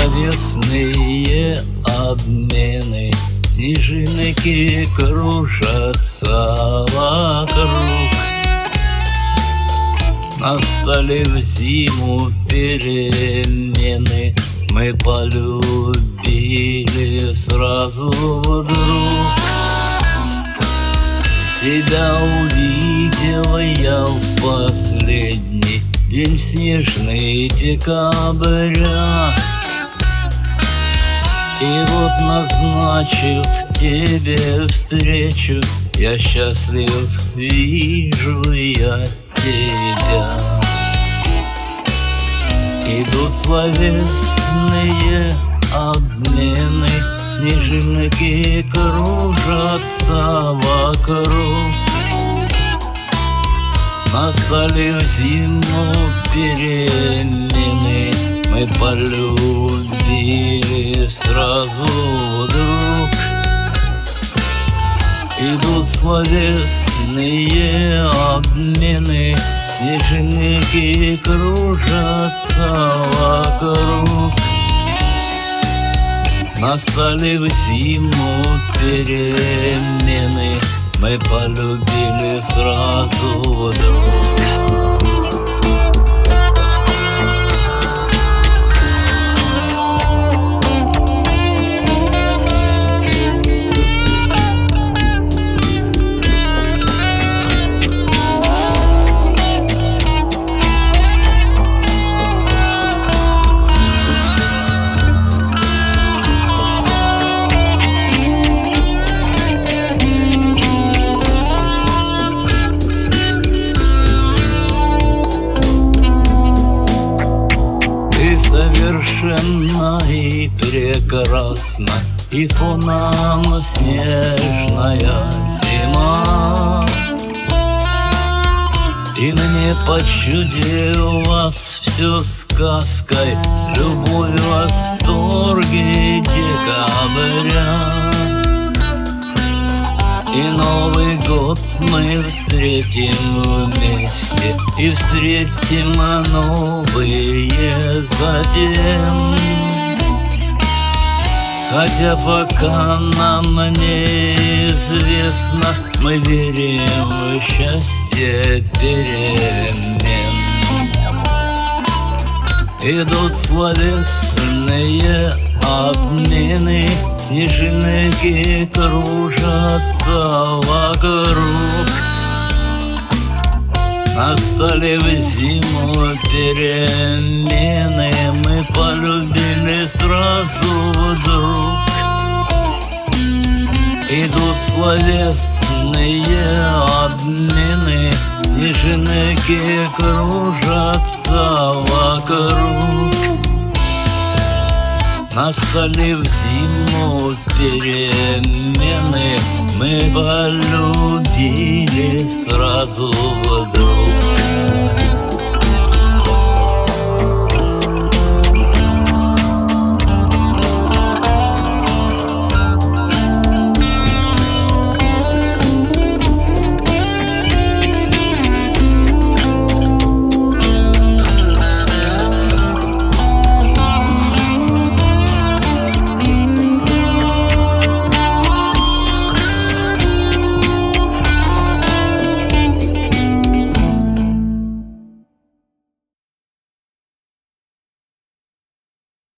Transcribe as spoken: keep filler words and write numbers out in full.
словесные обмены, снежинки кружатся вокруг. На столе в зиму перемены, мы полюбили сразу вдруг. Тебя увидел я в последний день снежный декабря, и вот, назначив тебе встречу, я счастлив, вижу я тебя. Идут словесные обмены, снежинки кружатся вокруг. На столе в зиму перемены, мы полюбили сразу вдруг. Идут словесные обмены, снежинки кружатся вокруг. На столе в зиму перемены, мы полюбили сразу вдруг. Совершенно и прекрасна, и фоном снежная зима. И мне почудилось все сказкой, любовь, восторги декабря. И Новый год мы встретим вместе, и встретим новые затем. Хотя пока нам неизвестно, мы верим в счастье перемен. Идут словесные обмены, снежинки кружатся вокруг. На столе в зиму перемены, мы полюбили сразу вдруг. Идут словесные обмены, снежинки кружатся вокруг. На столе в зиму перемены, мы полюбили сразу вдруг.